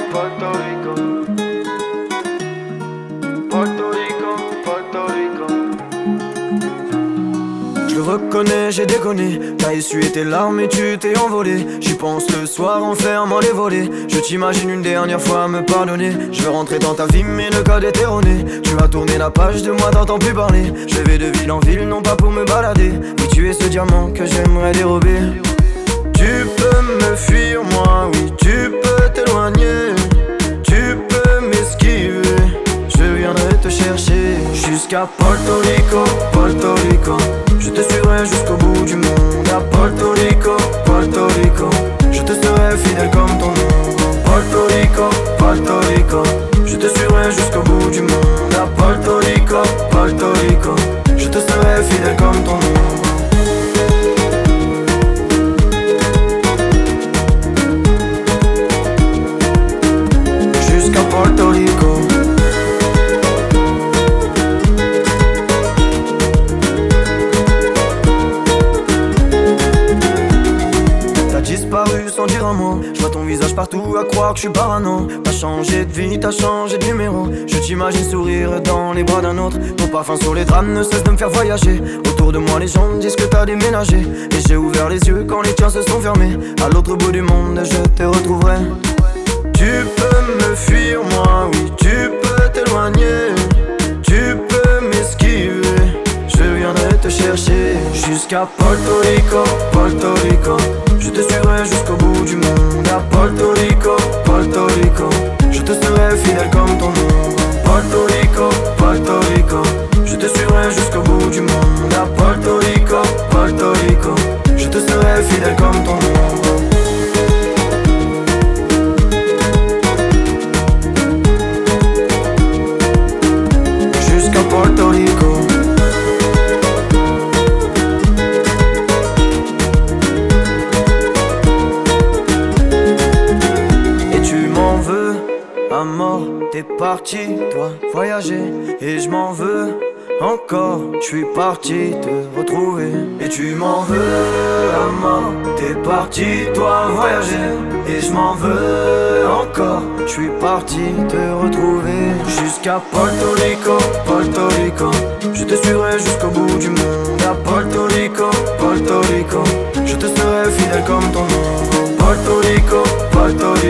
Puerto Rico, Puerto Rico, Puerto Rico. Je le reconnais, j'ai déconné. T'as essuyé tes larmes et tu t'es envolé. J'y pense le soir en fermant les volets. Je t'imagine une dernière fois me pardonner. Je veux rentrer dans ta vie mais le code est erroné. Tu as tourné la page de moi, t'entends plus parler. Je vais de ville en ville, non pas pour me balader, mais tu es ce diamant que j'aimerais dérober. Tu peux me fuir moi, oui tu peux t'éloigner. Tu peux m'esquiver, je viendrai te chercher. Jusqu'à Puerto Rico, Puerto Rico. Je te suivrai jusqu'au bout du monde. À Puerto Rico, Puerto Rico. Je te serai fidèle comme ton nom. Puerto Rico, Puerto Rico. Je te suivrai jusqu'au bout du monde. À Puerto Rico, Puerto Rico. Je te serai fidèle comme ton nom. Jusqu'à Puerto Rico. Disparu sans dire un mot. Je vois ton visage partout à croire que je suis parano. T'as changé de vie, t'as changé de numéro. Je t'imagine sourire dans les bras d'un autre. Ton parfum sur les draps ne cesse de me faire voyager. Autour de moi les gens me disent que t'as déménagé. Et j'ai ouvert les yeux quand les tiens se sont fermés. À l'autre bout du monde je te retrouverai. Tu peux me fuir moi, oui tu peux t'éloigner. Tu peux m'esquiver, je viendrai te chercher. Jusqu'à Puerto Rico, Puerto Rico. Je te suivrai jusqu'au bout du monde. À Puerto Rico, Puerto Rico. Je te serai fidèle comme ton nom. Puerto Rico, Puerto Rico. Je te suivrai jusqu'au bout du monde. À Puerto Rico, Puerto Rico. Je te serai fidèle comme ton nom. Jusqu'à Puerto Rico. À mort, t'es parti, toi, voyager. Et je m'en veux encore, je suis parti te retrouver. Et tu m'en veux à mort, t'es parti, toi, voyager. Et je m'en veux encore, je suis parti te retrouver. Jusqu'à Puerto Rico, Puerto Rico. Je te suivrai jusqu'au bout du monde. À Puerto Rico, Puerto Rico. Je te serai fidèle comme ton nom. Puerto Rico, Puerto Rico.